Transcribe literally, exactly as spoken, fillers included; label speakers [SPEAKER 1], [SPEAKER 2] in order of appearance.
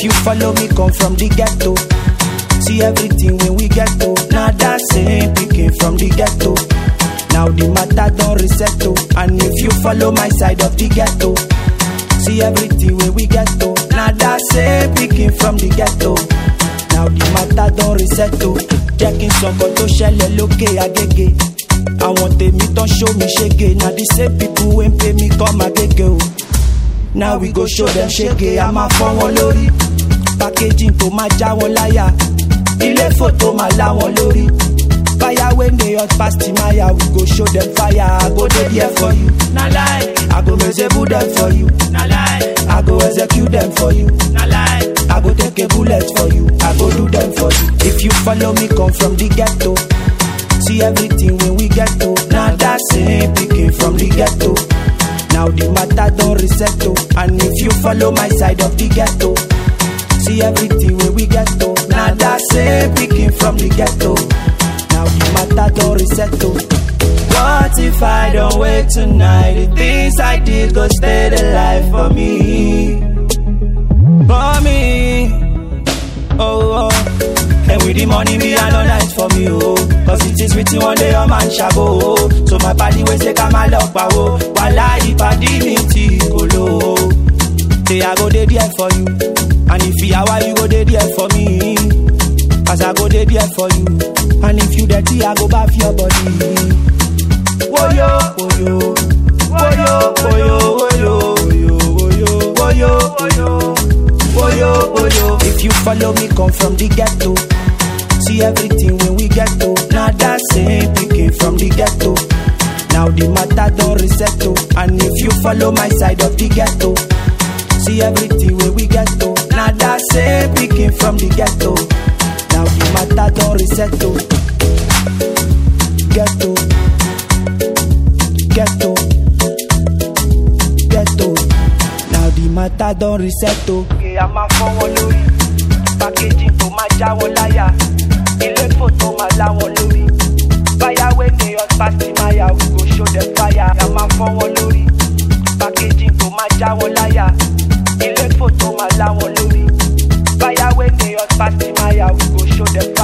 [SPEAKER 1] you follow me, come from the ghetto. See everything when we get to. Now that same picking from the ghetto. Now the matter don't reset to. And if you follow my side of the ghetto, see everything when we get to. Now that same picking from the ghetto. Now the matter don't reset to. Checking some to shell okay agege. I want them me don't show me shake. Now the same people when pay me come agege. Now we go show them shake. I'm a phone lori. Packaging to my jaw liar. Ile photo ma la won lori. Fire when they hot past Maya, we go show them fire. I go there for you. Na lie. I go mezebu them for you. Na lie. I go execute them for you. Na lie. I go take a bullet for you. I go do them for you. If you follow me, come from the ghetto. See everything when we get to. Now that same picking from the ghetto. Now the matter don't reset to. And if you follow my side of the ghetto, see everything when we get to. Now that same picking from the ghetto. Now the matter don't reset to. What if I don't wait tonight? The things I did go stay the life for me. For me. Oh, oh. And with the money me I no night for me, oh. Cause it is written one day your man shall go. So my body will say come and lock my oh. Wala ipadi mi ti kolo. Say I go there for you. And if you are you go there for me. As I go there for you. And if you dirty, I go bath your body. Woyo, woyo, woyo, woyo, woyo, woyo, woyo, woyo, woyo, woyo. If you follow me, come from the ghetto. See everything when we get to. Now that same picking from the ghetto. Now the matter don't reset to. And if you follow my side of the ghetto, see everything when we get to. Now that same picking from the ghetto. Now the matter don't reset to. Ghetto, ghetto, ghetto. Now the matter don't reset to. Yeah, I'm a phone lori. Packaging to my jaw liar. Ile photo my la won lori. Fire when they hot past Maya, we go show them fire. I'm a phone lori. Packaging to my jaw liar. Ile photo my la won lori. Fire when they hot past Maya, we go show them fire.